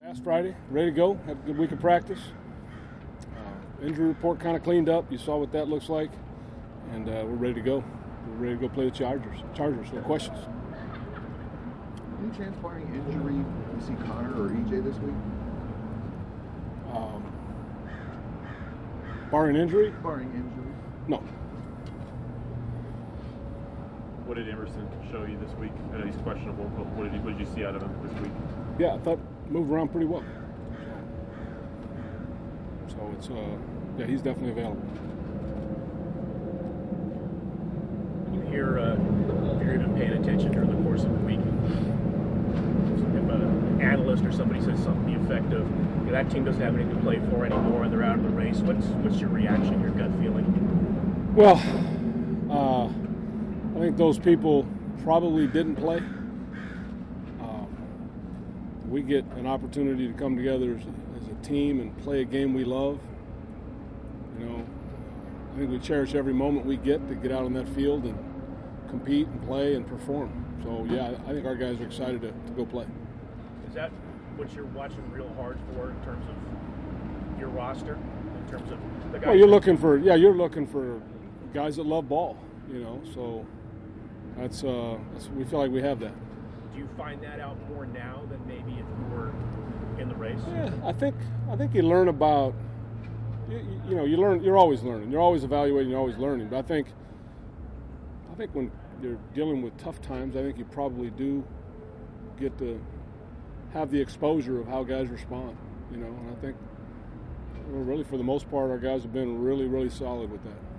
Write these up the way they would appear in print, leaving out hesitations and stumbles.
Last Friday, ready to go. Had a good week of practice. Injury report kind of cleaned up. You saw what that looks like, and we're ready to go. We're ready to go play the Chargers. No questions. Any chance, barring injury, we see Connor or EJ this week? Barring injury? Barring injury. No. What did Emerson show you this week? I know he's questionable, but what did you see out of him this week? Yeah, I thought moved around pretty well. So it's yeah, he's definitely available. You hear if you've been paying attention during the course of the week, if an analyst or somebody says something to the effect of, that team doesn't have anything to play for anymore and they're out of the race, what's your reaction, your gut feeling? Well, I think those people probably didn't play. We get an opportunity to come together as a team and play a game we love. You know, I think we cherish every moment we get to get out on that field and compete and play and perform. So, yeah, I think our guys are excited to go play. Is that what you're watching real hard for in terms of your roster, in terms of the guys? Well, you're looking for guys that love ball, you know, so that's we feel like we have that. Do you find that out more now than maybe if you were in the race? Yeah, I think you learn about, you know, you're always learning. You're always evaluating, you're always learning. But I think when you're dealing with tough times, I think you probably do get to have the exposure of how guys respond, you know, and I think really for the most part our guys have been really, really solid with that.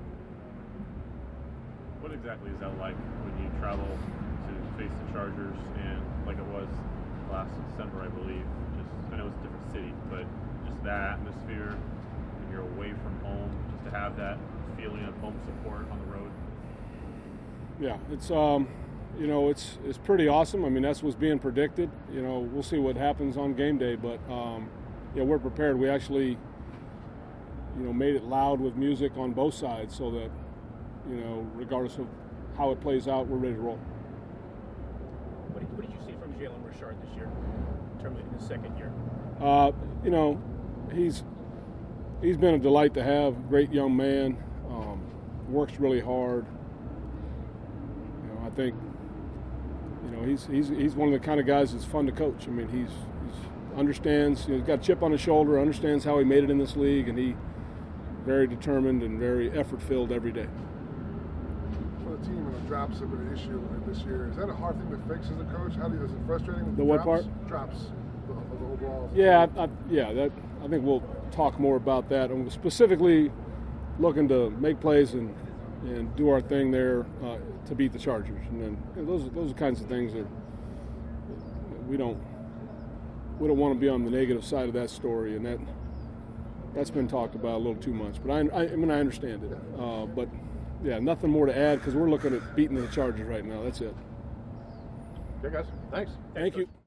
What exactly is that like when you travel to face the Chargers and like it was last December, I believe? I know it's a different city, but just that atmosphere when you're away from home, just to have that feeling of home support on the road. Yeah, it's you know, it's pretty awesome. I mean, that's what's being predicted. You know, we'll see what happens on game day, but yeah, we're prepared. We actually, you know, made it loud with music on both sides so that, you know, regardless of how it plays out, we're ready to roll. What did you see from Jalen Richard this year in terms of his second year? You know, he's been a delight to have. Great young man, works really hard. You know, I think, you know, he's one of the kind of guys that's fun to coach. I mean, he's understands. You know, he's got a chip on his shoulder. Understands how he made it in this league, and he very determined and very effort-filled every day. For the team, when the drops have been an issue this year, is that a hard thing to fix as a coach? Is it frustrating? The what part? Drops of the overall. Yeah, I think we'll talk more about that. I'm specifically looking to make plays and do our thing there to beat the Chargers, and then, you know, those are kinds of things that we don't want to be on the negative side of that story, and that's been talked about a little too much. But I mean, I understand it. But yeah, nothing more to add because we're looking at beating the Chargers right now. That's it. Okay, guys. Thanks. Thank you.